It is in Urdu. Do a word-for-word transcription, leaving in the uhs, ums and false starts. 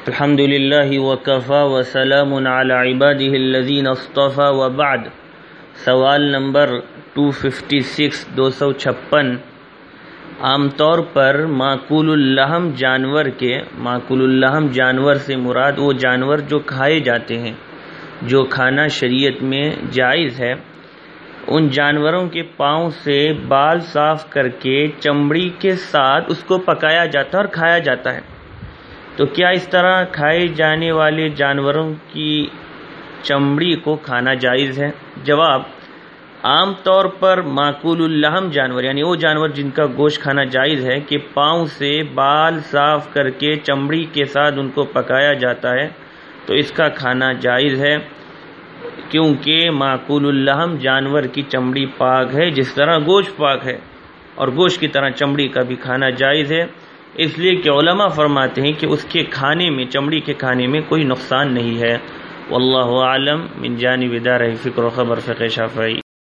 الحمد للہ وکفا وسلام علی عباده الذین اصطفى وبعد۔ سوال نمبر دو سو چھپن دو سو چھپن عام طور پر معقول اللحم جانور کے معقول اللحم جانور سے مراد وہ جانور جو کھائے جاتے ہیں، جو کھانا شریعت میں جائز ہے، ان جانوروں کے پاؤں سے بال صاف کر کے چمڑی کے ساتھ اس کو پکایا جاتا ہے اور کھایا جاتا ہے۔ تو کیا اس طرح کھائے جانے والے جانوروں کی چمڑی کو کھانا جائز ہے؟ جواب: عام طور پر معقول اللحم جانور یعنی وہ جانور جن کا گوشت کھانا جائز ہے کہ پاؤں سے بال صاف کر کے چمڑی کے ساتھ ان کو پکایا جاتا ہے، تو اس کا کھانا جائز ہے، کیونکہ معقول اللحم جانور کی چمڑی پاک ہے جس طرح گوشت پاک ہے، اور گوشت کی طرح چمڑی کا بھی کھانا جائز ہے، اس لیے کہ علماء فرماتے ہیں کہ اس کے کھانے میں چمڑی کے کھانے میں کوئی نقصان نہیں ہے۔ واللہ اعلم۔ من جانب دار فکر و خبر فقہ شافعی۔